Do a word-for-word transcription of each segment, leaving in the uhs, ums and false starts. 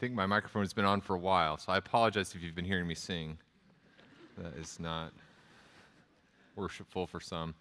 think my microphone has been on for a while, so I apologize if you've been hearing me sing. That is not worshipful for some.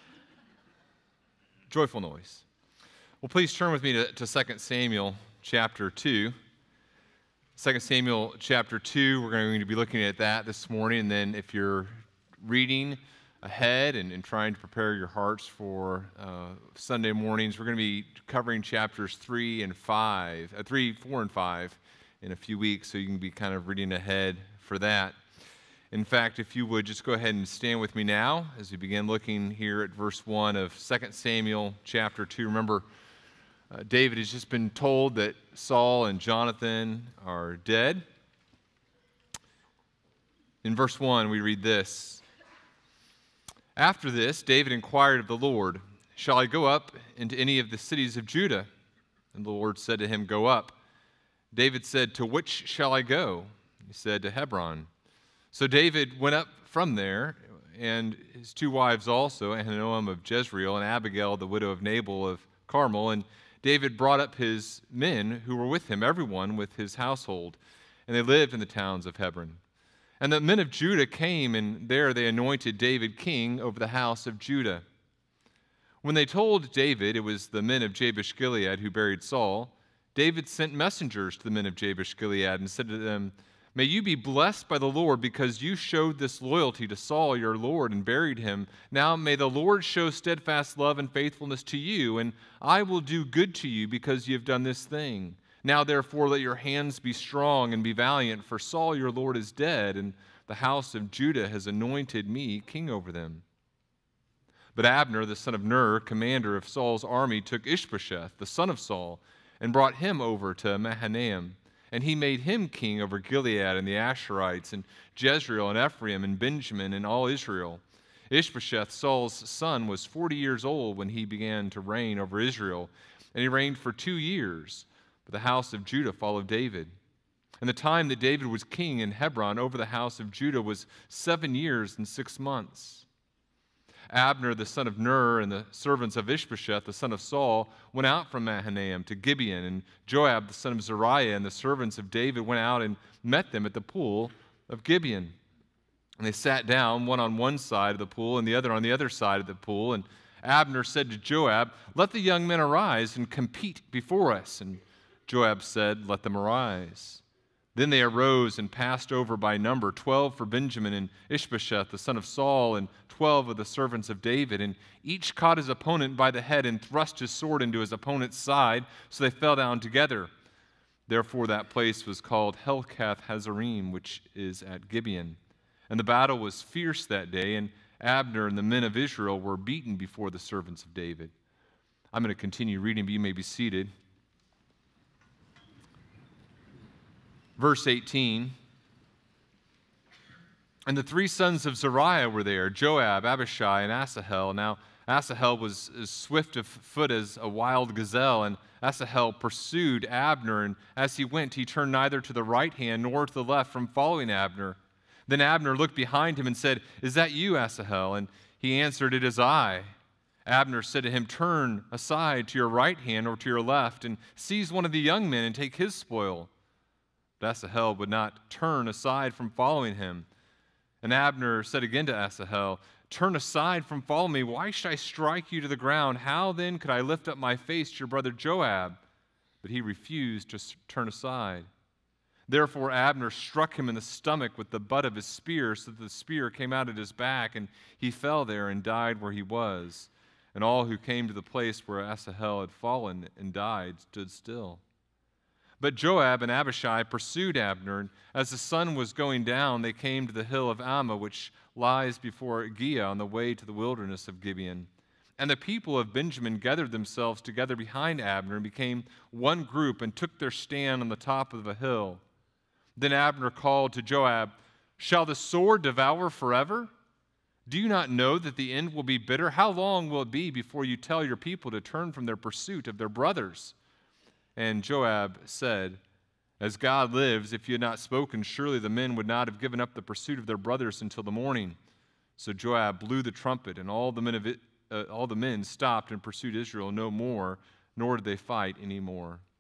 Joyful noise. Well, please turn with me to, to Second Samuel chapter two. Second Samuel chapter two, we're going to be looking at that this morning, and then if you're reading ahead and, and trying to prepare your hearts for uh, Sunday mornings, we're going to be covering chapters three and five, uh, three, four, and five in a few weeks, so you can be kind of reading ahead for that. In fact, if you would just go ahead and stand with me now as we begin looking here at verse one of Second Samuel chapter two. Remember, uh, David has just been told that Saul and Jonathan are dead. In verse one, we read this. After this, David inquired of the Lord, "Shall I go up into any of the cities of Judah?" And the Lord said to him, "Go up." David said, "To which shall I go?" He said, "To Hebron." So David went up from there, and his two wives also, Ahinoam of Jezreel and Abigail, the widow of Nabal of Carmel. And David brought up his men who were with him, everyone with his household, and they lived in the towns of Hebron. And the men of Judah came, and there they anointed David king over the house of Judah. When they told David it was the men of Jabesh-Gilead who buried Saul, David sent messengers to the men of Jabesh-Gilead and said to them, "May you be blessed by the Lord, because you showed this loyalty to Saul your Lord and buried him. Now may the Lord show steadfast love and faithfulness to you, and I will do good to you because you have done this thing. Now therefore let your hands be strong and be valiant, for Saul your Lord is dead, and the house of Judah has anointed me king over them." But Abner, the son of Ner, commander of Saul's army, took Ishbosheth, the son of Saul, and brought him over to Mahanaim. And he made him king over Gilead and the Asherites, and Jezreel and Ephraim and Benjamin and all Israel. Ishbosheth, Saul's son, was forty years old when he began to reign over Israel, and he reigned for two years. But the house of Judah followed David. And the time that David was king in Hebron over the house of Judah was seven years and six months. Abner, the son of Ner, and the servants of Ishbosheth, the son of Saul, went out from Mahanaim to Gibeon, and Joab, the son of Zeruiah, and the servants of David went out and met them at the pool of Gibeon. And they sat down, one on one side of the pool and the other on the other side of the pool. And Abner said to Joab, "Let the young men arise and compete before us." And Joab said, "Let them arise." Then they arose and passed over by number, twelve for Benjamin and Ishbosheth, the son of Saul, and twelve of the servants of David. And each caught his opponent by the head and thrust his sword into his opponent's side, so they fell down together. Therefore that place was called Helkath Hazarim, which is at Gibeon. And the battle was fierce that day, and Abner and the men of Israel were beaten before the servants of David. I'm going to continue reading, but you may be seated. Verse eighteen, and the three sons of Zeruiah were there, Joab, Abishai, and Asahel. Now Asahel was as swift of foot as a wild gazelle, and Asahel pursued Abner, and as he went, he turned neither to the right hand nor to the left from following Abner. Then Abner looked behind him and said, "Is that you, Asahel?" And he answered, "It is I." Abner said to him, "Turn aside to your right hand or to your left, and seize one of the young men and take his spoil." But Asahel would not turn aside from following him. And Abner said again to Asahel, "Turn aside from following me. Why should I strike you to the ground? How then could I lift up my face to your brother Joab?" But he refused to turn aside. Therefore Abner struck him in the stomach with the butt of his spear, so that the spear came out at his back, and he fell there and died where he was. And all who came to the place where Asahel had fallen and died stood still. But Joab and Abishai pursued Abner, and as the sun was going down, they came to the hill of Ammah, which lies before Giah on the way to the wilderness of Gibeon. And the people of Benjamin gathered themselves together behind Abner and became one group and took their stand on the top of a hill. Then Abner called to Joab, "Shall the sword devour forever? Do you not know that the end will be bitter? How long will it be before you tell your people to turn from their pursuit of their brothers?" And Joab said, "As God lives, if you had not spoken, surely the men would not have given up the pursuit of their brothers until the morning." So Joab blew the trumpet, and all the men of it, uh, all the men stopped and pursued Israel no more, nor did they fight any more.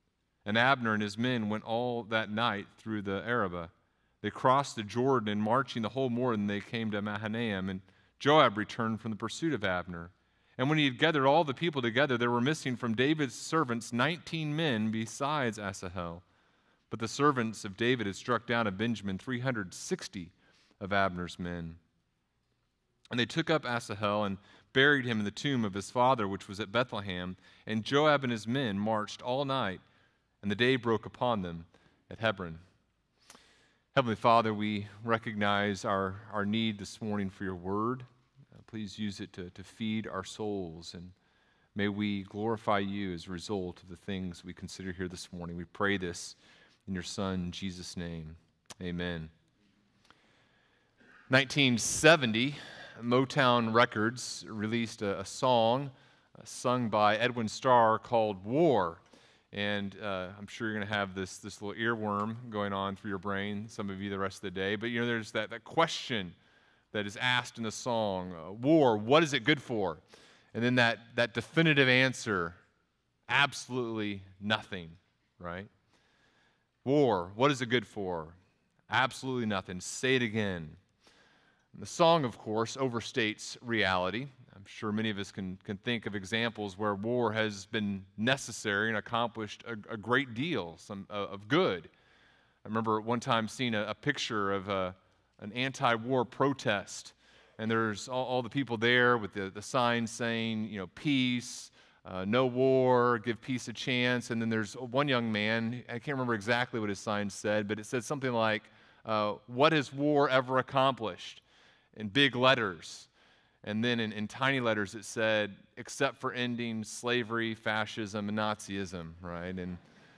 And Abner and his men went all that night through the Arabah. They crossed the Jordan, and marching the whole morning, they came to Mahanaim. And Joab returned from the pursuit of Abner. And when he had gathered all the people together, there were missing from David's servants nineteen men besides Asahel. But the servants of David had struck down of Benjamin three hundred sixty of Abner's men. And they took up Asahel and buried him in the tomb of his father, which was at Bethlehem. And Joab and his men marched all night, and the day broke upon them at Hebron. Heavenly Father, we recognize our, our need this morning for your word. Uh, please use it to, to feed our souls, and may we glorify you as a result of the things we consider here this morning. We pray this in your Son, Jesus' name. Amen. nineteen seventy, Motown Records released a, a song uh, sung by Edwin Starr called War. And uh, I'm sure you're going to have this, this little earworm going on through your brain, some of you the rest of the day. But, you know, there's that, that question that is asked in the song, uh, war, what is it good for? And then that, that definitive answer, absolutely nothing, right? War, what is it good for? Absolutely nothing. Say it again. And the song, of course, overstates reality. I'm sure many of us can, can think of examples where war has been necessary and accomplished a, a great deal some, uh, of good. I remember at one time seeing a, a picture of a, an anti-war protest, and there's all, all the people there with the, the signs saying, you know, peace, uh, no war, give peace a chance. And then there's one young man, I can't remember exactly what his sign said, but it said something like, uh, what has war ever accomplished? In big letters. And then in, in tiny letters it said, except for ending slavery, fascism, and Nazism, right? And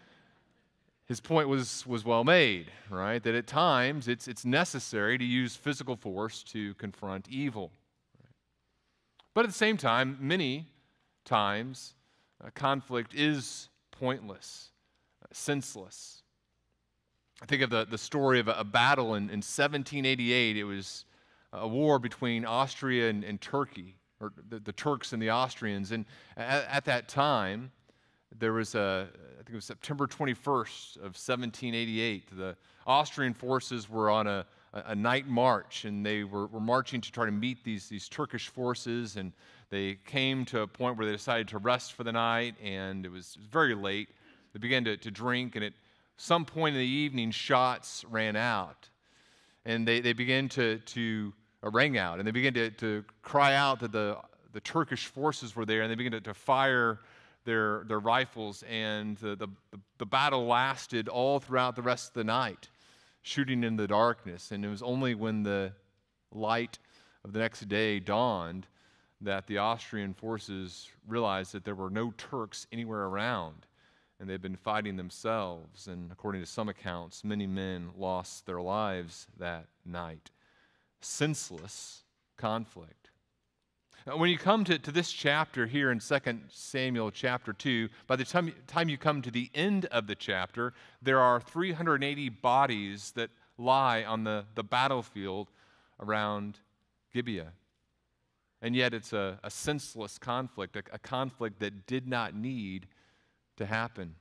his point was, was well made, right? That at times it's, it's necessary to use physical force to confront evil. Right? But at the same time, many times, uh, conflict is pointless, uh, senseless. I think of the, the story of a, a battle in, in seventeen eighty-eight. It was a war between Austria and, and Turkey, or the, the Turks and the Austrians. And at, at that time, there was a, I think it was September twenty-first of seventeen eighty-eight. The Austrian forces were on a, a night march, and they were, were marching to try to meet these, these Turkish forces, and they came to a point where they decided to rest for the night, and it was very late. They began to, to drink, and at some point in the evening, shots ran out. And they, they began to, to uh, rang out, and they began to, to cry out that the, the Turkish forces were there, and they began to, to fire their, their rifles, and the, the, the battle lasted all throughout the rest of the night, shooting in the darkness. And it was only when the light of the next day dawned that the Austrian forces realized that there were no Turks anywhere around, and they'd been fighting themselves. And according to some accounts, many men lost their lives that night. Senseless conflict. Now, when you come to, to this chapter here in Second Samuel chapter two, by the time, time you come to the end of the chapter, there are three hundred eighty bodies that lie on the, the battlefield around Gibeah. And yet it's a, a senseless conflict, a, a conflict that did not need to happen.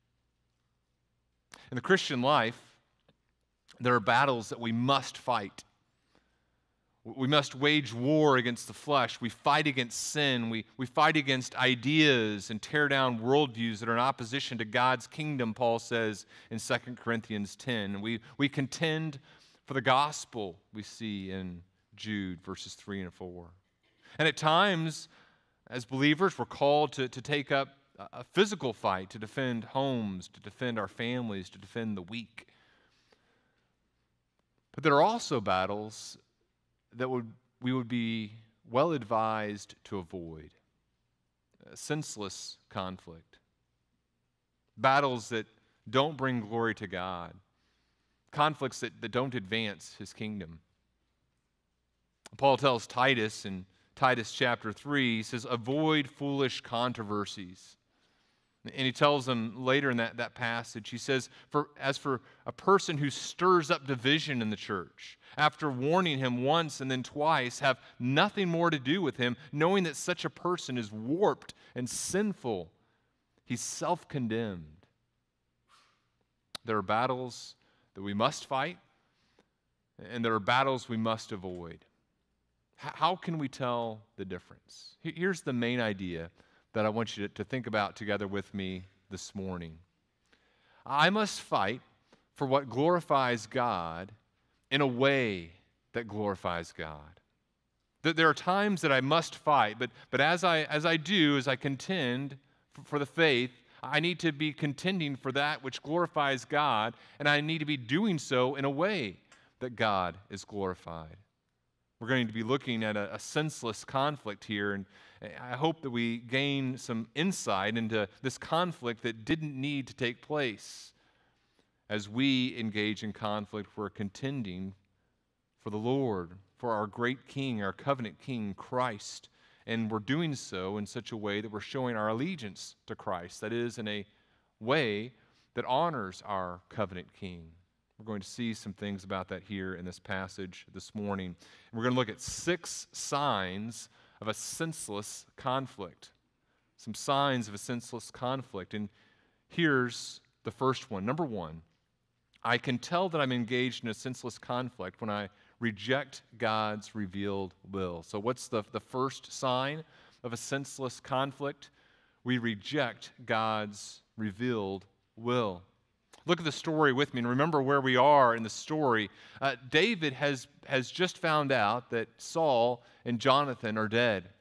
In the Christian life, there are battles that we must fight. We must wage war against the flesh. We fight against sin. We, we fight against ideas and tear down worldviews that are in opposition to God's kingdom, Paul says in Second Corinthians ten. We, we contend for the gospel, we see in Jude verses three and four. And at times, as believers, we're called to, to take up a physical fight, to defend homes, to defend our families, to defend the weak. But there are also battles that would we would be well advised to avoid. A senseless conflict. Battles that don't bring glory to God. Conflicts that, that don't advance his kingdom. Paul tells Titus in Titus chapter three, he says, avoid foolish controversies. And he tells them later in that, that passage, he says, for, as for a person who stirs up division in the church, after warning him once and then twice, have nothing more to do with him, knowing that such a person is warped and sinful. He's self-condemned. There are battles that we must fight, and there are battles we must avoid. H- how can we tell the difference? Here's the main idea that I want you to, to think about together with me this morning. I must fight for what glorifies God in a way that glorifies God. That there are times that I must fight, but, but as I as I do, as I contend for, for the faith, I need to be contending for that which glorifies God, and I need to be doing so in a way that God is glorified. We're going to be looking at a, a senseless conflict here, and I hope that we gain some insight into this conflict that didn't need to take place. As we engage in conflict, we're contending for the Lord, for our great King, our covenant King, Christ. And we're doing so in such a way that we're showing our allegiance to Christ. That is, in a way that honors our covenant King. We're going to see some things about that here in this passage this morning. We're going to look at six signs of a senseless conflict. Some signs of a senseless conflict. And here's the first one. Number one, I can tell that I'm engaged in a senseless conflict when I reject God's revealed will. So what's the, the first sign of a senseless conflict? We reject God's revealed will. Look at the story with me and remember where we are in the story. Uh, David has, has just found out that Saul and Jonathan are dead.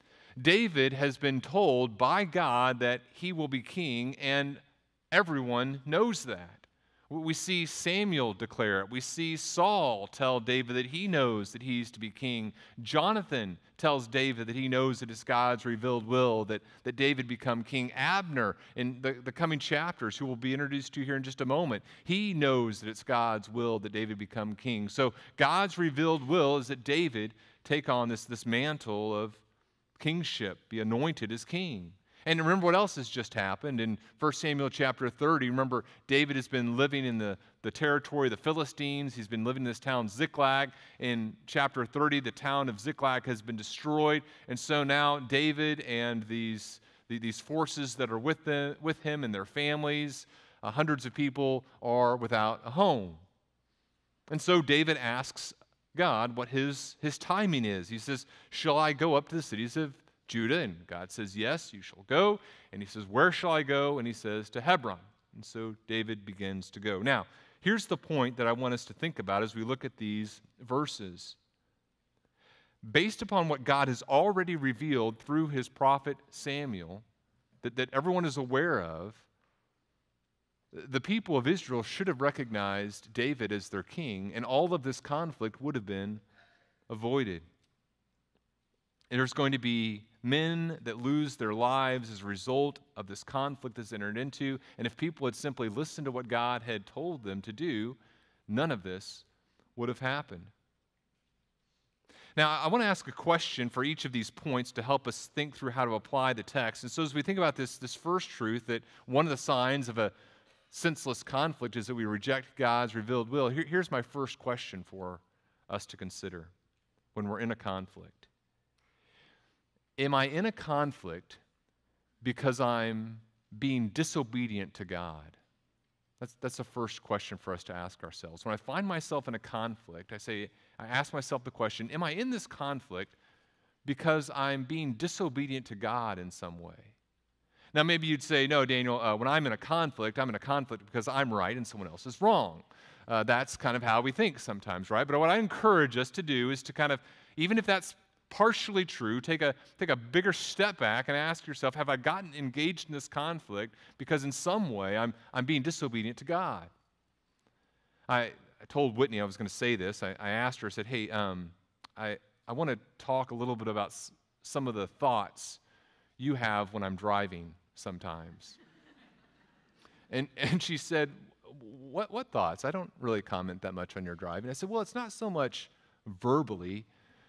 David has been told by God that he will be king, and everyone knows that. We see Samuel declare it. We see Saul tell David that he knows that he's to be king. Jonathan tells David that he knows that it's God's revealed will that, that David become king. Abner, in the, the coming chapters, who will be introduced to here in just a moment, he knows that it's God's will that David become king. So God's revealed will is that David take on this, this mantle of kingship, be anointed as king. And remember what else has just happened in First Samuel chapter thirty. Remember, David has been living in the, the territory of the Philistines. He's been living in this town, Ziklag. In chapter thirty, the town of Ziklag has been destroyed. And so now David and these, these forces that are with, the, with him and their families, uh, hundreds of people, are without a home. And so David asks God what his, his timing is. He says, shall I go up to the cities of Judah? And God says, yes, you shall go. And he says, where shall I go? And he says, to Hebron. And so David begins to go. Now, here's the point that I want us to think about as we look at these verses. Based upon what God has already revealed through his prophet Samuel, that, that everyone is aware of, the people of Israel should have recognized David as their king, and all of this conflict would have been avoided. And there's going to be men that lose their lives as a result of this conflict that's entered into. And if people had simply listened to what God had told them to do, none of this would have happened. Now, I want to ask a question for each of these points to help us think through how to apply the text. And so as we think about this, this first truth, that one of the signs of a senseless conflict is that we reject God's revealed will, here, here's my first question for us to consider when we're in a conflict. Am I in a conflict because I'm being disobedient to God? That's, that's the first question for us to ask ourselves. When I find myself in a conflict, I say, I ask myself the question, am I in this conflict because I'm being disobedient to God in some way? Now, maybe you'd say, no, Daniel, uh, when I'm in a conflict, I'm in a conflict because I'm right and someone else is wrong. Uh, that's kind of how we think sometimes, right? But what I encourage us to do is to kind of, even if that's partially true, take a, take a bigger step back and ask yourself, have I gotten engaged in this conflict because in some way I'm, I'm being disobedient to God? I, I told Whitney I was going to say this. I, I asked her, I said, hey, um, I, I want to talk a little bit about s- some of the thoughts you have when I'm driving sometimes. and, and she said, what, what thoughts? I don't really comment that much on your driving. I said, well, it's not so much verbally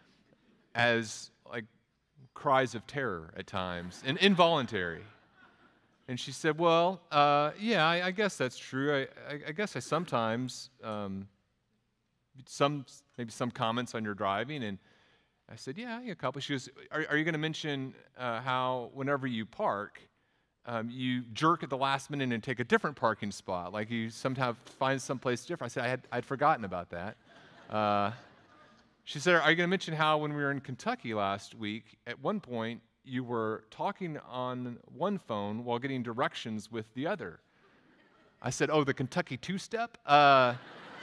as like cries of terror at times, and involuntary. And she said, well, uh, yeah, I, I guess that's true. I, I, I guess I sometimes, um, some maybe some comments on your driving. And I said, yeah, a couple. She goes, are, are you going to mention uh, how whenever you park, um, you jerk at the last minute and take a different parking spot. Like you somehow find someplace different. I said, I had, I'd forgotten about that. Uh, she said, are you going to mention how when we were in Kentucky last week, at one point, you were talking on one phone while getting directions with the other? I said, oh, the Kentucky two-step? Uh,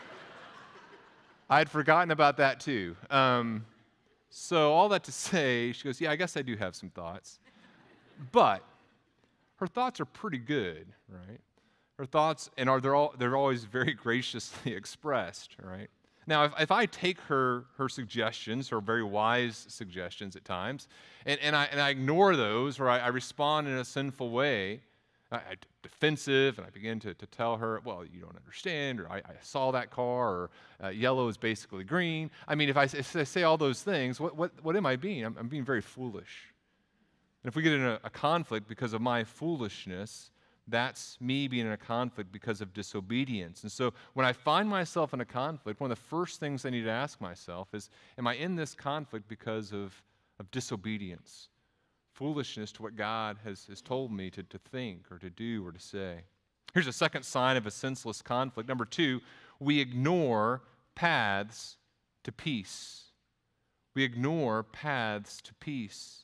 I had forgotten about that too. Um, so all that to say, she goes, yeah, I guess I do have some thoughts. But her thoughts are pretty good, right? Her thoughts, and are they're all they're always very graciously expressed, right? Now, if, if I take her her suggestions, her very wise suggestions at times, and, and I and I ignore those, or I, I respond in a sinful way, I, I defensive, and I begin to, to tell her, well, you don't understand, or I, I saw that car, or uh, yellow is basically green. I mean, if I, if I say all those things, what what what am I being? I'm, I'm being very foolish. And if we get in a, a conflict because of my foolishness, that's me being in a conflict because of disobedience. And so when I find myself in a conflict, one of the first things I need to ask myself is, am I in this conflict because of, of disobedience, foolishness to what God has, has told me to, to think or to do or to say? Here's a second sign of a senseless conflict. Number two, we ignore paths to peace. We ignore paths to peace.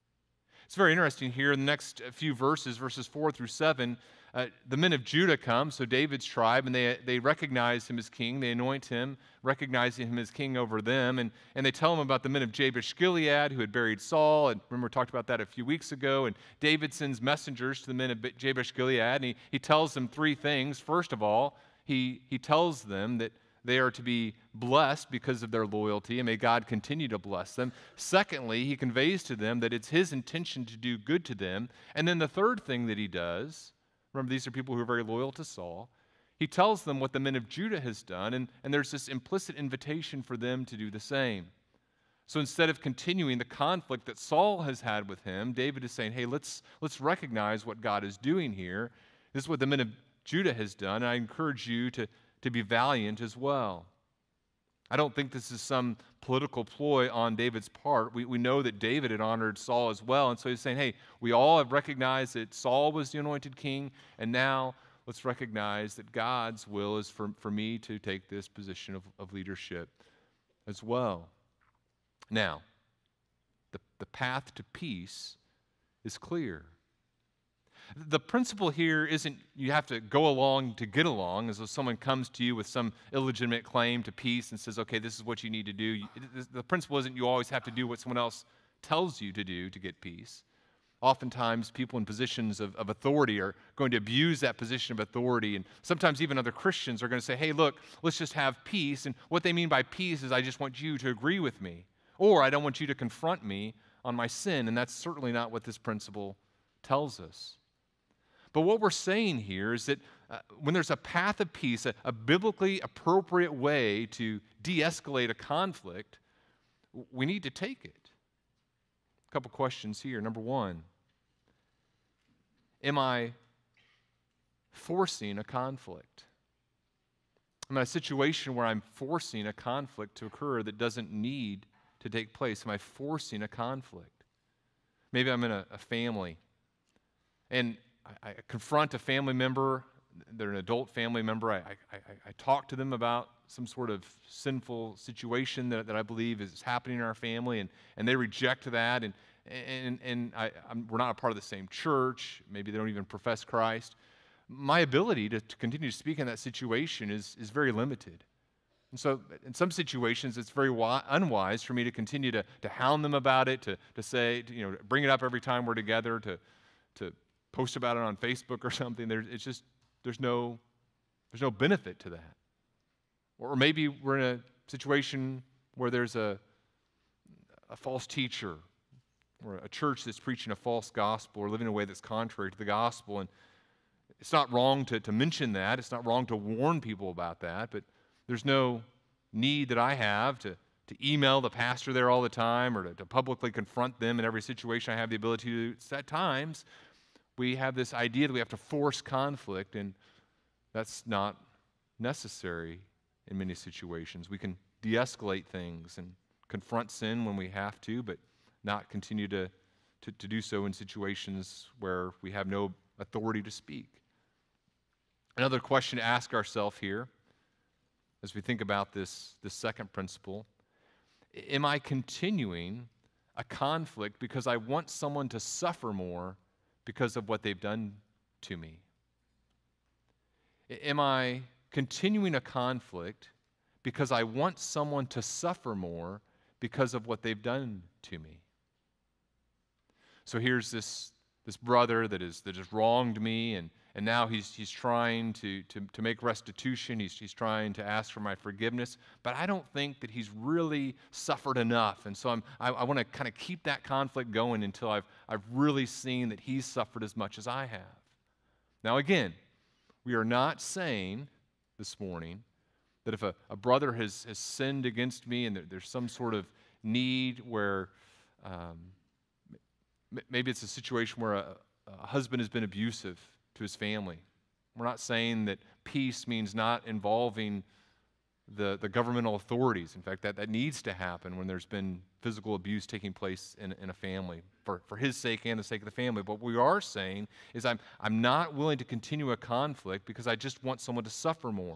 It's very interesting here in the next few verses, verses four through seven, uh, the men of Judah come, so David's tribe, and they, they recognize him as king. They anoint him, recognizing him as king over them, and, and they tell him about the men of Jabesh Gilead who had buried Saul, and remember we talked about that a few weeks ago, and David sends messengers to the men of Jabesh Gilead, and he, he tells them three things. First of all, he, he tells them that they are to be blessed because of their loyalty, and may God continue to bless them. Secondly, he conveys to them that it's his intention to do good to them. And then the third thing that he does, remember these are people who are very loyal to Saul, he tells them what the men of Judah has done, and, and there's this implicit invitation for them to do the same. So instead of continuing the conflict that Saul has had with him, David is saying, hey, let's, let's recognize what God is doing here. This is what the men of Judah has done, and I encourage you to to be valiant as well. I don't think this is some political ploy on David's part. We, we know that David had honored Saul as well, and so he's saying, hey, we all have recognized that Saul was the anointed king, and now let's recognize that God's will is for, for me to take this position of, of leadership as well. Now, the, the path to peace is clear. The principle here isn't you have to go along to get along, as though someone comes to you with some illegitimate claim to peace and says, okay, this is what you need to do. The principle isn't you always have to do what someone else tells you to do to get peace. Oftentimes, people in positions of, of authority are going to abuse that position of authority, and sometimes even other Christians are going to say, hey, look, let's just have peace, and what they mean by peace is I just want you to agree with me, or I don't want you to confront me on my sin, and that's certainly not what this principle tells us. But what we're saying here is that uh, when there's a path of peace, a, a biblically appropriate way to de-escalate a conflict, we need to take it. A couple questions here. Number one, am I forcing a conflict? Am I in a situation where I'm forcing a conflict to occur that doesn't need to take place? Am I forcing a conflict? Maybe I'm in a, a family, and I, I confront a family member, they're an adult family member, I, I, I, I talk to them about some sort of sinful situation that, that I believe is happening in our family, and, and they reject that, and, and, and I, I'm, we're not a part of the same church, maybe they don't even profess Christ. My ability to, to continue to speak in that situation is, is very limited. And so in some situations, it's very wi- unwise for me to continue to, to hound them about it, to, to say, to, you know, bring it up every time we're together, to, to post about it on Facebook or something. There's, it's just, there's no, there's no benefit to that. Or maybe we're in a situation where there's a, a false teacher or a church that's preaching a false gospel or living in a way that's contrary to the gospel. And it's not wrong to, to mention that. It's not wrong to warn people about that. But there's no need that I have to, to email the pastor there all the time or to, to publicly confront them in every situation I have the ability to. It's at times we have this idea that we have to force conflict, and that's not necessary in many situations. We can de-escalate things and confront sin when we have to, but not continue to, to, to do so in situations where we have no authority to speak. Another question to ask ourselves here as we think about this, this second principle, am I continuing a conflict because I want someone to suffer more because of what they've done to me? Am I continuing a conflict because I want someone to suffer more because of what they've done to me? So here's this, this brother that is that has wronged me, and, and now he's he's trying to, to, to make restitution. He's, he's trying to ask for my forgiveness, but I don't think that he's really suffered enough. And so I'm, I, I want to kind of keep that conflict going until I've, I've really seen that he's suffered as much as I have. Now again, we are not saying this morning that if a, a brother has, has sinned against me and there, there's some sort of need where um, m- maybe it's a situation where a, a husband has been abusive to his family. We're not saying that peace means not involving the, the governmental authorities. In fact, that, that needs to happen when there's been physical abuse taking place in, in a family for, for his sake and the sake of the family. But what we are saying is I'm, I'm not willing to continue a conflict because I just want someone to suffer more.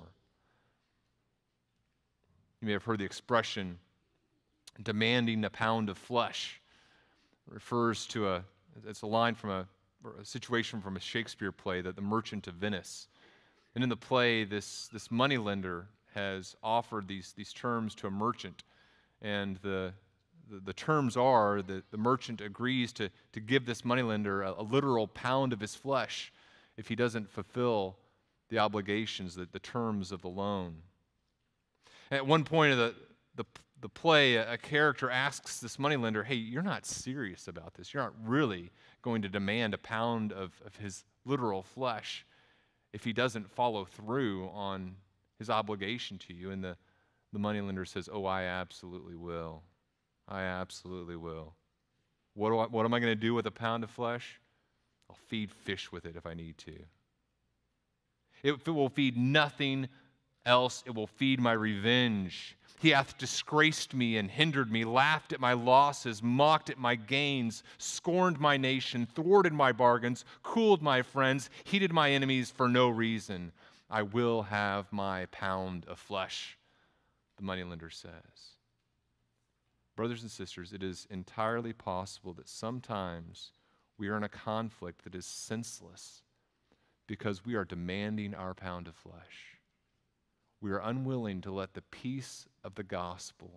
You may have heard the expression, demanding a pound of flesh. It refers to a, it's a line from a, a situation from a Shakespeare play, that The Merchant of Venice. And in the play, this, this moneylender has offered these, these terms to a merchant. And the, the, the terms are that the merchant agrees to, to give this moneylender a, a literal pound of his flesh if he doesn't fulfill the obligations, the, the terms of the loan. At one point of the, the, the play, a, a character asks this moneylender, hey, you're not serious about this. You're not really going to demand a pound of, of his literal flesh if he doesn't follow through on his obligation to you. And the, the moneylender says, oh, I absolutely will. I absolutely will. What, do I, what am I going to do with a pound of flesh? I'll feed fish with it if I need to. It, it will feed nothing else, it will feed my revenge. He hath disgraced me and hindered me, laughed at my losses, mocked at my gains, scorned my nation, thwarted my bargains, cooled my friends, heated my enemies for no reason. I will have my pound of flesh, the moneylender says. Brothers and sisters, it is entirely possible that sometimes we are in a conflict that is senseless because we are demanding our pound of flesh. We are unwilling to let the peace of the gospel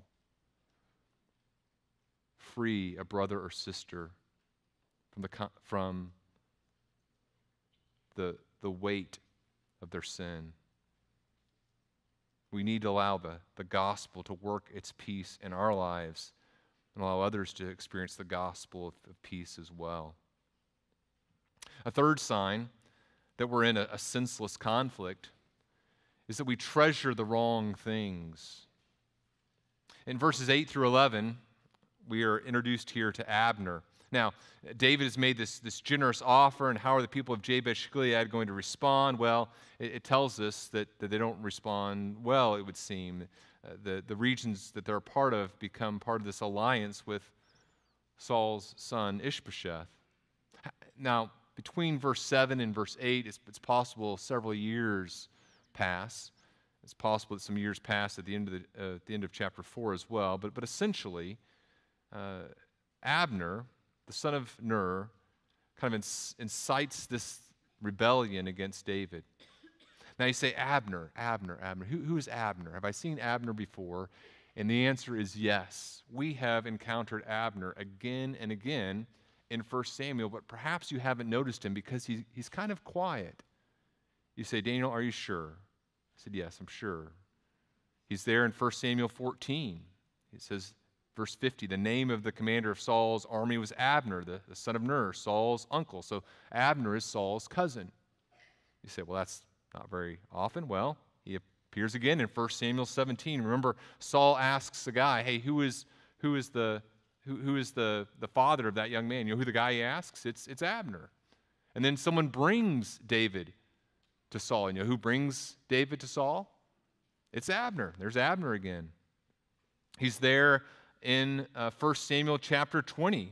free a brother or sister from the, from the, the weight of their sin. We need to allow the, the gospel to work its peace in our lives and allow others to experience the gospel of, of peace as well. A third sign that we're in a, a senseless conflict is that we treasure the wrong things. In verses eight through eleven, we are introduced here to Abner. Now, David has made this, this generous offer, and how are the people of Jabesh Gilead going to respond? Well, it, it tells us that, that they don't respond well, it would seem. Uh, the, the regions that they're a part of become part of this alliance with Saul's son, Ishbosheth. Now, between verse seven and verse eight, it's, it's possible several years pass. It's possible that some years pass at the end of the, uh, at the end of chapter four as well. But, but essentially, uh, Abner, the son of Ner, kind of inc- incites this rebellion against David. Now you say, Abner, Abner, Abner. Who, who is Abner? Have I seen Abner before? And the answer is yes. We have encountered Abner again and again in First Samuel, but perhaps you haven't noticed him because he's, he's kind of quiet. You say, Daniel, are you sure? I said, yes, I'm sure. He's there in First Samuel fourteen. It says, verse fifty, the name of the commander of Saul's army was Abner, the, the son of Ner, Saul's uncle. So Abner is Saul's cousin. You say, well, that's not very often. Well, he appears again in First Samuel seventeen. Remember, Saul asks the guy, hey, who is who is the who, who is the, the father of that young man? You know who the guy he asks? It's, it's Abner. And then someone brings David to Saul. You know who brings David to Saul? It's Abner. There's Abner again. He's there in uh, First Samuel chapter twenty.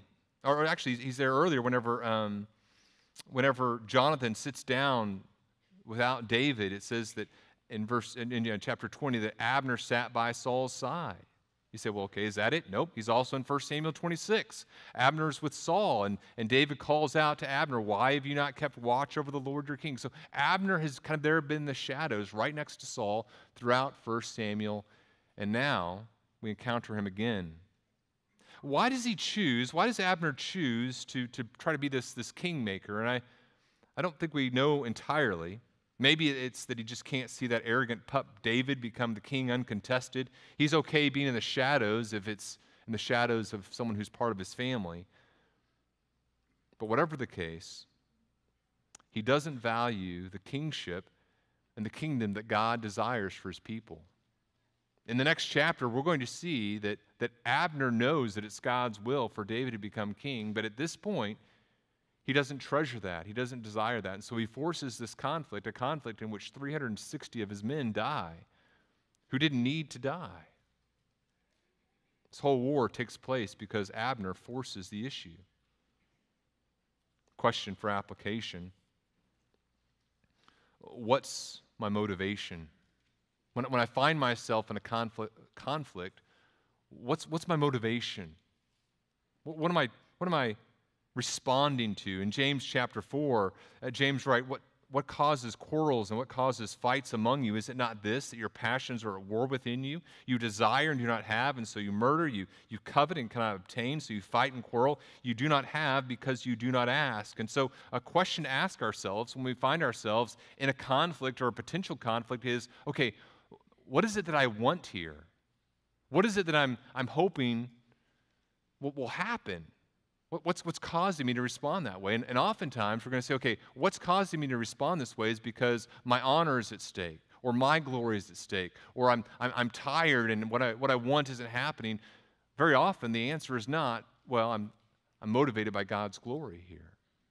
Or actually, he's there earlier whenever, um, whenever Jonathan sits down without David. It says that in verse in, in, in chapter twenty that Abner sat by Saul's side. You say, well, okay, is that it? Nope. He's also in First Samuel twenty-six. Abner's with Saul, and, and David calls out to Abner, why have you not kept watch over the Lord your king? So Abner has kind of there been in the shadows right next to Saul throughout First Samuel, and now we encounter him again. Why does he choose, why does Abner choose to, to try to be this, this kingmaker? And I, I don't think we know entirely. Maybe it's that he just can't see that arrogant pup David become the king uncontested. He's okay being in the shadows if it's in the shadows of someone who's part of his family. But whatever the case, he doesn't value the kingship and the kingdom that God desires for his people. In the next chapter, we're going to see that, that Abner knows that it's God's will for David to become king, but at this point, he doesn't treasure that. He doesn't desire that. And so he forces this conflict, a conflict in which three hundred sixty of his men die who didn't need to die. This whole war takes place because Abner forces the issue. Question for application. What's my motivation? When, when I find myself in a conflict, conflict what's, what's my motivation? What, what am I, what am I responding to? In James chapter four, uh, James writes, what, what causes quarrels and what causes fights among you? Is it not this, that your passions are at war within you? You desire and do not have, and so you murder. You, you covet and cannot obtain, so you fight and quarrel. You do not have because you do not ask. And so a question to ask ourselves when we find ourselves in a conflict or a potential conflict is, okay, what is it that I want here? What is it that I'm, I'm hoping what will happen? What's, what's causing me to respond that way? And, and oftentimes we're going to say, okay, what's causing me to respond this way is because my honor is at stake, or my glory is at stake, or I'm, I'm, I'm tired and what I, what I want isn't happening. Very often the answer is not, well, I'm, I'm motivated by God's glory here.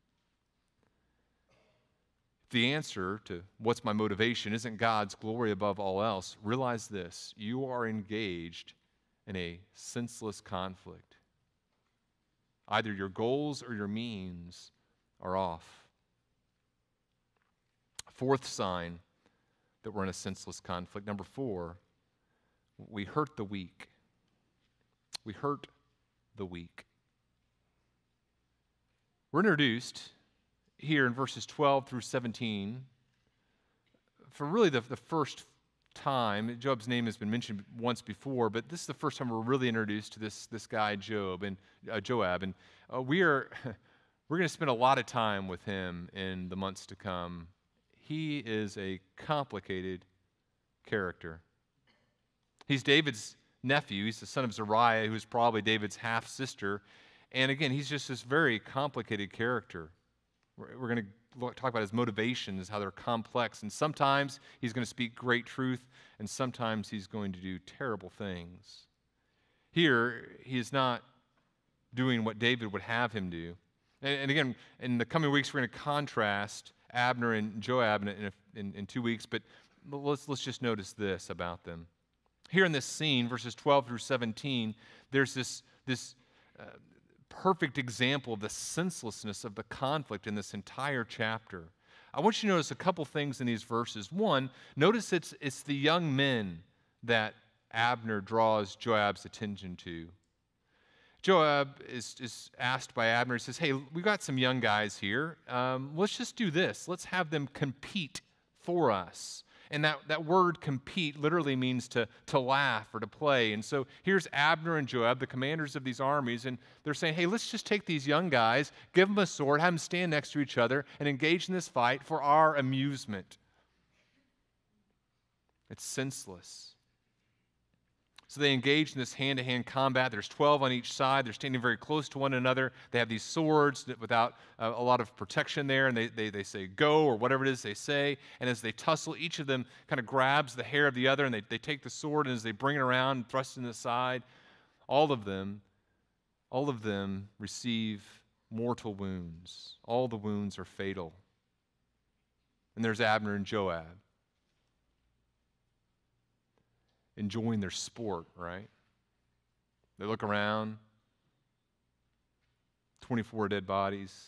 If the answer to what's my motivation isn't God's glory above all else, realize this: you are engaged in a senseless conflict. Either your goals or your means are off. Fourth sign that we're in a senseless conflict. Number four, we hurt the weak. We hurt the weak. We're introduced here in verses twelve through seventeen for really the, the first time. Job's name has been mentioned once before, but this is the first time we're really introduced to this, this guy Job and uh, Joab, and uh, we are we're going to spend a lot of time with him in the months to come. He is a complicated character. He's David's nephew. He's the son of Zeruiah, who's probably David's half sister, and again, he's just this very complicated character. We're, we're going to talk about his motivations, how they're complex, and sometimes he's going to speak great truth, and sometimes he's going to do terrible things. Here, he is not doing what David would have him do. And, and again, in the coming weeks, we're going to contrast Abner and Joab in, in, in, in two weeks, but let's, let's just notice this about them. Here in this scene, verses twelve through seventeen, there's this, this uh, perfect example of the senselessness of the conflict in this entire chapter. I want you to notice a couple things in these verses. One, notice it's, it's the young men that Abner draws Joab's attention to. Joab is, is asked by Abner, he says, hey, we've got some young guys here. Um, let's just do this. Let's have them compete for us. And that, that word compete literally means to, to laugh or to play. And so here's Abner and Joab, the commanders of these armies, and they're saying, hey, let's just take these young guys, give them a sword, have them stand next to each other, and engage in this fight for our amusement. It's senseless. So they engage in this hand-to-hand combat. There's twelve on each side. They're standing very close to one another. They have these swords that without uh, a lot of protection there, and they, they, they say go, or whatever it is they say. And as they tussle, each of them kind of grabs the hair of the other, and they, they take the sword, and as they bring it around and thrust it in the side, all of them, all of them receive mortal wounds. All the wounds are fatal. And there's Abner and Joab, enjoying their sport, right? They look around. twenty-four dead bodies,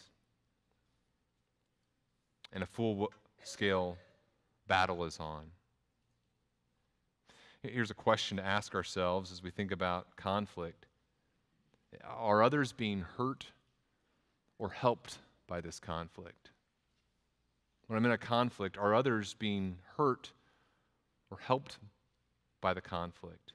and a full-scale battle is on. Here's a question to ask ourselves as we think about conflict. Are others being hurt or helped by this conflict? When I'm in a conflict, are others being hurt or helped by the conflict?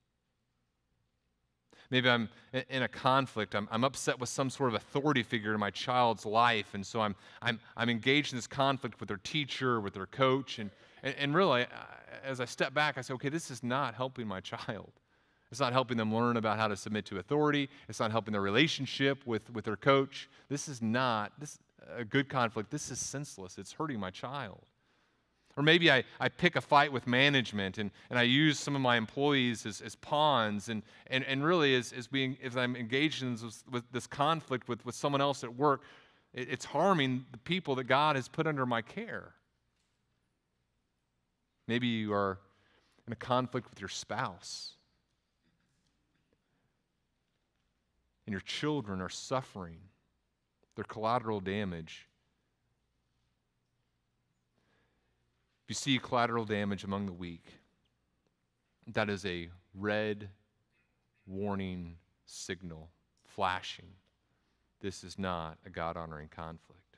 Maybe I'm in a conflict. I'm, I'm upset with some sort of authority figure in my child's life, and so I'm, I'm, I'm engaged in this conflict with their teacher, with their coach, and, and, and really, as I step back, I say, okay, this is not helping my child. It's not helping them learn about how to submit to authority. It's not helping their relationship with, with their coach. This is not this a good conflict. This is senseless. It's hurting my child. Or maybe I, I pick a fight with management and, and I use some of my employees as, as pawns, and, and, and really as, as, being, as I'm engaged in this, with this conflict with, with someone else at work, it, it's harming the people that God has put under my care. Maybe you are in a conflict with your spouse, and your children are suffering. Their collateral damage. If you see collateral damage among the weak, that is a red warning signal flashing. This is not a God-honoring conflict.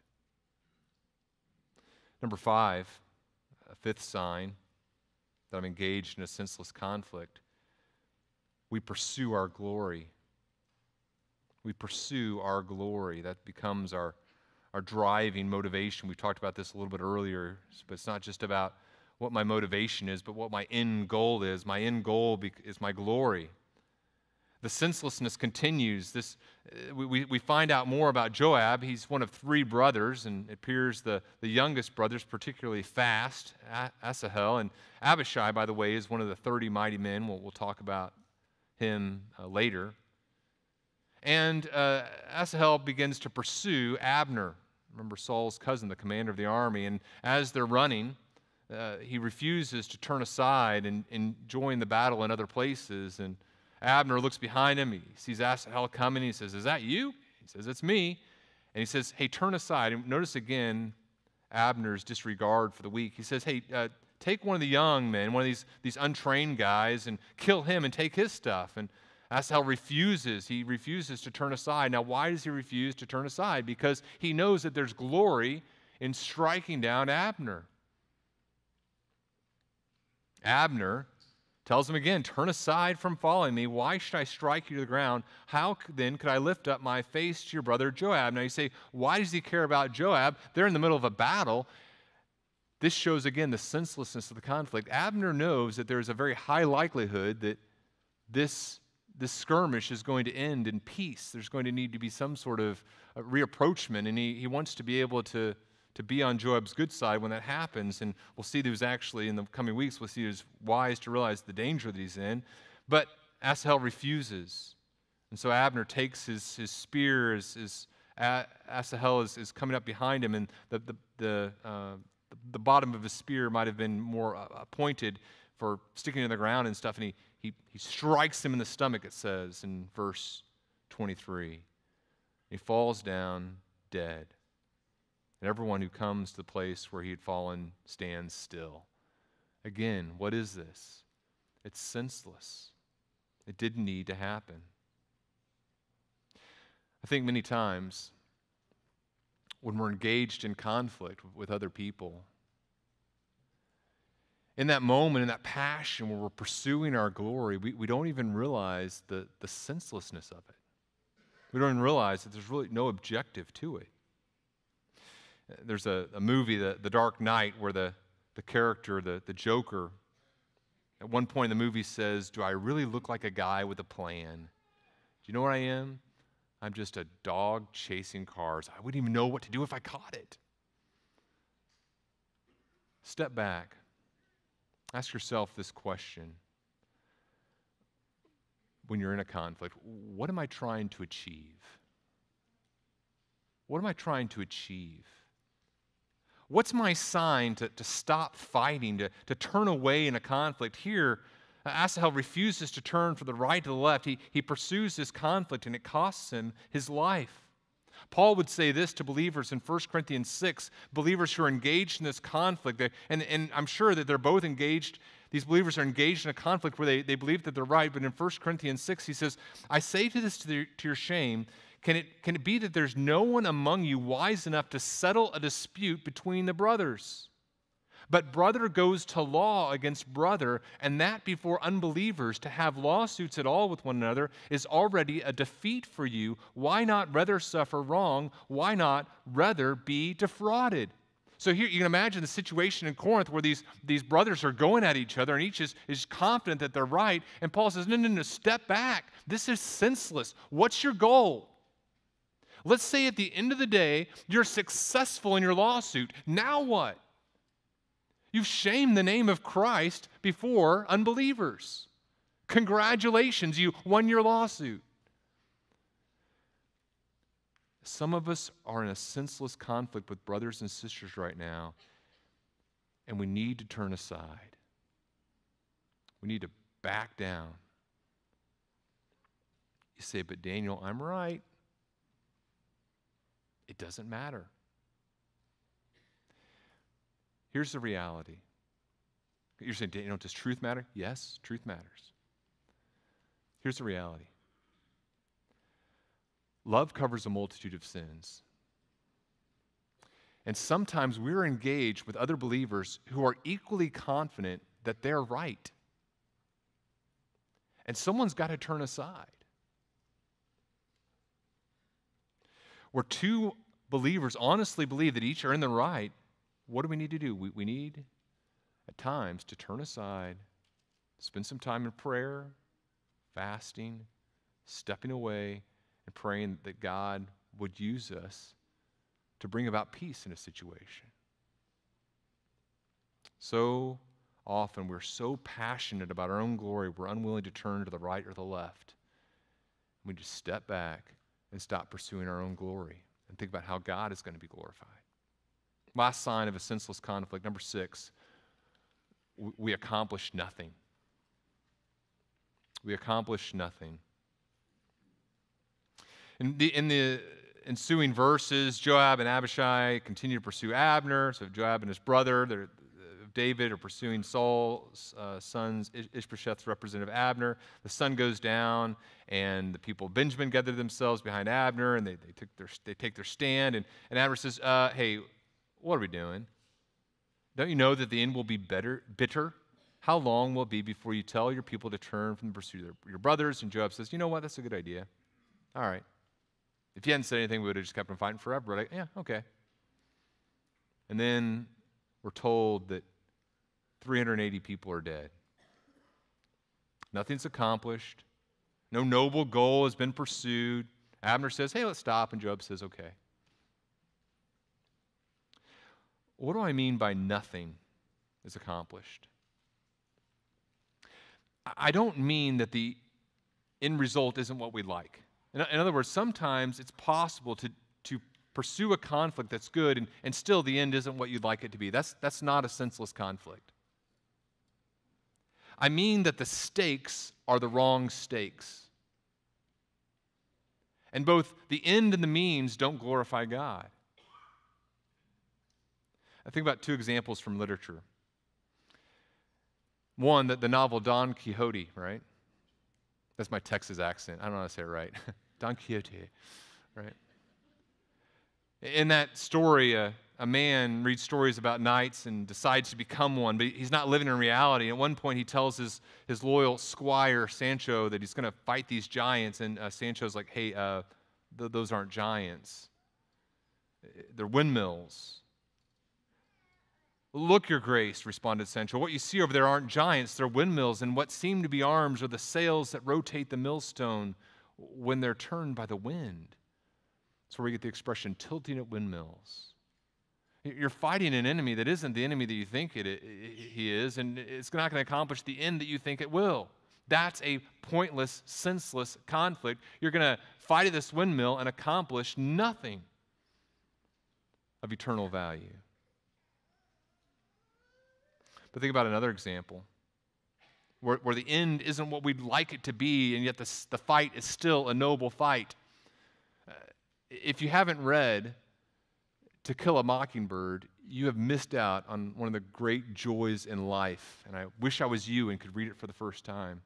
Number five, a fifth sign that I'm engaged in a senseless conflict. We pursue our glory. We pursue our glory. That becomes our, our driving motivation. We talked about this a little bit earlier, but it's not just about what my motivation is, but what my end goal is. My end goal is my glory. The senselessness continues. This, we, we find out more about Joab. He's one of three brothers, and it appears the, the youngest brother is particularly fast, Asahel. And Abishai, by the way, is one of the thirty mighty men. We'll, we'll talk about him uh, later. And uh, Asahel begins to pursue Abner. Remember, Saul's cousin, the commander of the army. And as they're running, uh, he refuses to turn aside and, and join the battle in other places. And Abner looks behind him. He sees Asahel coming. He says, "Is that you?" He says, "It's me." And he says, "Hey, turn aside." And notice again Abner's disregard for the weak. He says, "Hey, uh, take one of the young men, one of these, these untrained guys, and kill him and take his stuff." And Asahel refuses. He refuses to turn aside. Now, why does he refuse to turn aside? Because he knows that there's glory in striking down Abner. Abner tells him again, "Turn aside from following me. Why should I strike you to the ground? How then could I lift up my face to your brother Joab?" Now you say, why does he care about Joab? They're in the middle of a battle. This shows again the senselessness of the conflict. Abner knows that there's a very high likelihood that this, this skirmish is going to end in peace. There's going to need to be some sort of uh, reapproachment, and he, he wants to be able to to be on Joab's good side when that happens. And we'll see that he was actually, in the coming weeks, we'll see he was wise to realize the danger that he's in. But Asahel refuses. And so Abner takes his, his spear, his, his Asahel is, is coming up behind him, and the, the, the, uh, the bottom of his spear might have been more uh, pointed for sticking in the ground and stuff, and he, he, he strikes him in the stomach, it says in verse twenty-three. He falls down dead. And everyone who comes to the place where he had fallen stands still. Again, what is this? It's senseless. It didn't need to happen. I think many times when we're engaged in conflict with other people, in that moment, in that passion where we're pursuing our glory, we, we don't even realize the, the senselessness of it. We don't even realize that there's really no objective to it. There's a, a movie, the, the Dark Knight, where the, the character, the, the Joker, at one point in the movie says, "Do I really look like a guy with a plan? Do you know what I am? I'm just a dog chasing cars. I wouldn't even know what to do if I caught it." Step back. Ask yourself this question. When you're in a conflict, what am I trying to achieve? What am I trying to achieve? What's my sign to, to stop fighting, to, to turn away in a conflict? Here, Asahel refuses to turn from the right to the left. He, he pursues this conflict, and it costs him his life. Paul would say this to believers in First Corinthians six, believers who are engaged in this conflict. They, and, and I'm sure that they're both engaged, these believers are engaged in a conflict where they, they believe that they're right, but in First Corinthians six, he says, I say to this to, the, to your shame, can it, can it be that there's no one among you wise enough to settle a dispute between the brothers? But brother goes to law against brother, and that before unbelievers. To have lawsuits at all with one another is already a defeat for you. Why not rather suffer wrong? Why not rather be defrauded? So here you can imagine the situation in Corinth where these, these brothers are going at each other, and each is, is confident that they're right. And Paul says, no, no, no, step back. This is senseless. What's your goal? Let's say at the end of the day, you're successful in your lawsuit. Now what? You've shamed the name of Christ before unbelievers. Congratulations, you won your lawsuit. Some of us are in a senseless conflict with brothers and sisters right now, and we need to turn aside. We need to back down. You say, but Daniel, I'm right. It doesn't matter. Here's the reality. You're saying, Daniel, does truth matter? Yes, truth matters. Here's the reality. Love covers a multitude of sins. And sometimes we're engaged with other believers who are equally confident that they're right. And someone's got to turn aside. Where two believers honestly believe that each are in the right, what do we need to do? We, we need, at times, to turn aside, spend some time in prayer, fasting, stepping away, and praying that God would use us to bring about peace in a situation. So often we're so passionate about our own glory, we're unwilling to turn to the right or the left. We just step back and stop pursuing our own glory and think about how God is going to be glorified. Last sign of a senseless conflict, number six, we accomplish nothing. We accomplish nothing. In the, in the ensuing verses, Joab and Abishai continue to pursue Abner. So Joab and his brother, they're, David, are pursuing Saul's uh, sons, Ishbosheth's representative Abner. The sun goes down, and the people of Benjamin gather themselves behind Abner, and they, they, took their, they take their stand. And, and Abner says, uh, hey, what are we doing? Don't you know that the end will be better, bitter? How long will it be before you tell your people to turn from the pursuit of their, your brothers? And Joab says, you know what, that's a good idea. All right. If you hadn't said anything, we would have just kept on fighting forever. We're like, yeah, okay. And then we're told that three hundred eighty people are dead. Nothing's accomplished. No noble goal has been pursued. Abner says, hey, let's stop. And Joab says, okay. What do I mean by nothing is accomplished? I don't mean that the end result isn't what we like. In, in other words, sometimes it's possible to, to pursue a conflict that's good and, and still the end isn't what you'd like it to be. That's, that's not a senseless conflict. I mean that the stakes are the wrong stakes. And both the end and the means don't glorify God. I think about two examples from literature. One, that the novel Don Quixote, right? That's my Texas accent. I don't know how to say it right. Don Quixote, right? In that story, uh, a man reads stories about knights and decides to become one, but he's not living in reality. At one point, he tells his, his loyal squire, Sancho, that he's going to fight these giants, and uh, Sancho's like, hey, uh, th- those aren't giants. They're windmills. Look, your grace, responded Sancho. What you see over there aren't giants, they're windmills, and what seem to be arms are the sails that rotate the millstone when they're turned by the wind. That's where we get the expression, tilting at windmills. You're fighting an enemy that isn't the enemy that you think it, it, he is, and it's not going to accomplish the end that you think it will. That's a pointless, senseless conflict. You're going to fight at this windmill and accomplish nothing of eternal value. But think about another example where, where the end isn't what we'd like it to be, and yet the, the fight is still a noble fight. Uh, if you haven't read To Kill a Mockingbird, you have missed out on one of the great joys in life. And I wish I was you and could read it for the first time.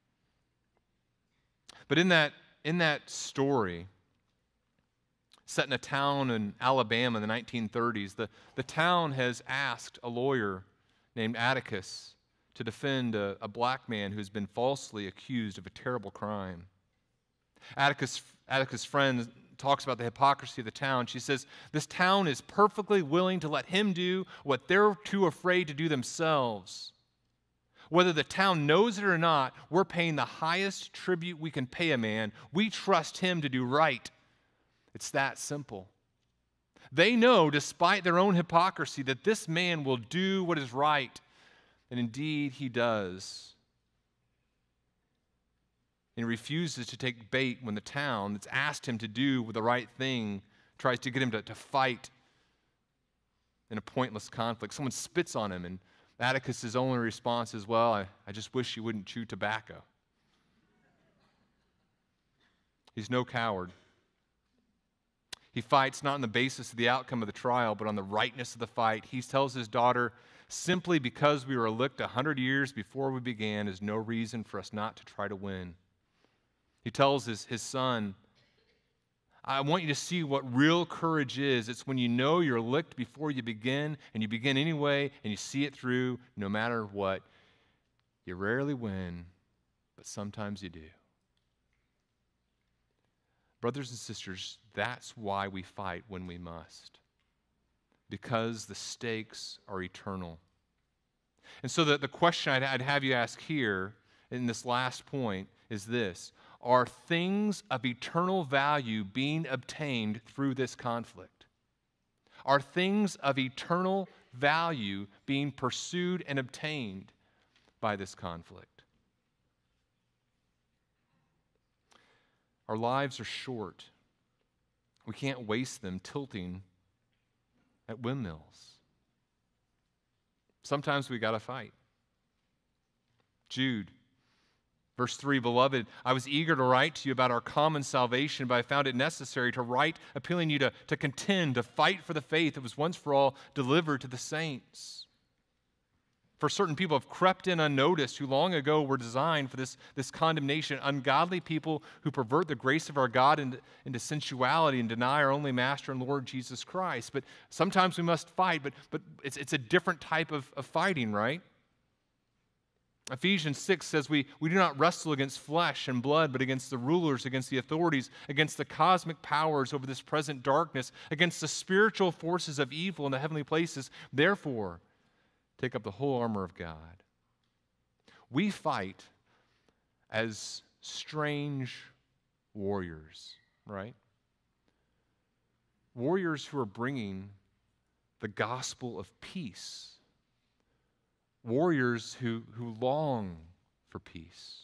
But in that, in that story, set in a town in Alabama in the nineteen thirties, the, the town has asked a lawyer named Atticus to defend a, a black man who's been falsely accused of a terrible crime. Atticus, Atticus' friend talks about the hypocrisy of the town. She says, this town is perfectly willing to let him do what they're too afraid to do themselves. Whether the town knows it or not, we're paying the highest tribute we can pay a man. We trust him to do right. It's that simple. They know, despite their own hypocrisy, that this man will do what is right. And indeed, he does. And he refuses to take bait when the town that's asked him to do the right thing tries to get him to, to fight in a pointless conflict. Someone spits on him, and Atticus' only response is, well, I, I just wish you wouldn't chew tobacco. He's no coward. He fights not on the basis of the outcome of the trial, but on the rightness of the fight. He tells his daughter, simply because we were elect a hundred years before we began is no reason for us not to try to win. He tells his, his son, I want you to see what real courage is. It's when you know you're licked before you begin, and you begin anyway, and you see it through no matter what. You rarely win, but sometimes you do. Brothers and sisters, that's why we fight when we must, because the stakes are eternal. And so the, the question I'd, I'd have you ask here in this last point is this: are things of eternal value being obtained through this conflict? Are things of eternal value being pursued and obtained by this conflict? Our lives are short. We can't waste them tilting at windmills. Sometimes we got to fight. Jude, verse three, beloved, I was eager to write to you about our common salvation, but I found it necessary to write, appealing you to, to contend, to fight for the faith that was once for all delivered to the saints. For certain people have crept in unnoticed, who long ago were designed for this, this condemnation, ungodly people who pervert the grace of our God into, into sensuality and deny our only Master and Lord Jesus Christ. But sometimes we must fight, but, but it's, it's a different type of, of fighting, right? Ephesians six says we, we do not wrestle against flesh and blood, but against the rulers, against the authorities, against the cosmic powers over this present darkness, against the spiritual forces of evil in the heavenly places. Therefore, take up the whole armor of God. We fight as strange warriors, right? Warriors who are bringing the gospel of peace. Warriors who, who long for peace.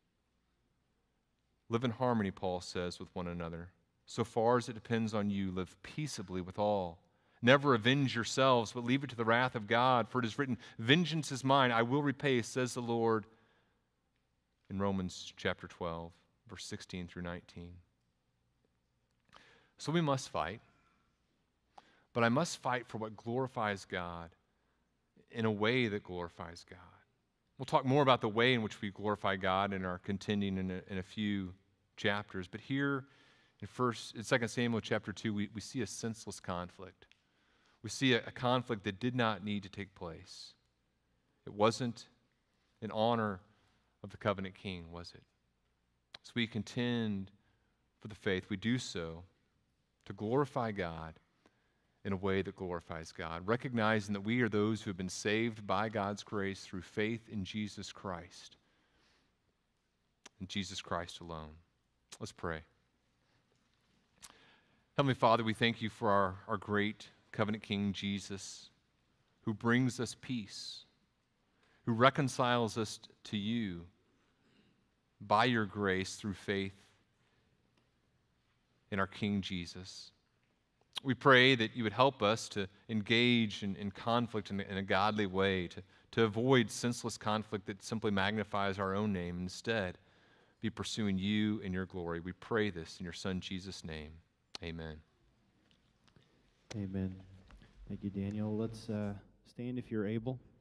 Live in harmony, Paul says, with one another. So far as it depends on you, live peaceably with all. Never avenge yourselves, but leave it to the wrath of God. For it is written, vengeance is mine, I will repay, says the Lord, in Romans chapter twelve, verse sixteen through nineteen. So we must fight, but I must fight for what glorifies God in a way that glorifies God. We'll talk more about the way in which we glorify God in our contending in a, in a few chapters, but here in first, in Second Samuel chapter two, we, we see a senseless conflict. We see a, a conflict that did not need to take place. It wasn't in honor of the covenant king, was it? So we contend for the faith. We do so to glorify God in a way that glorifies God, recognizing that we are those who have been saved by God's grace through faith in Jesus Christ, in Jesus Christ alone. Let's pray. Heavenly Father, we thank you for our, our great covenant king, Jesus, who brings us peace, who reconciles us to you by your grace through faith in our King Jesus. We pray that you would help us to engage in, in conflict in, in a godly way, to, to avoid senseless conflict that simply magnifies our own name. Instead, be pursuing you and your glory. We pray this in your Son, Jesus' name. Amen. Amen. Thank you, Daniel. Let's uh, stand if you're able.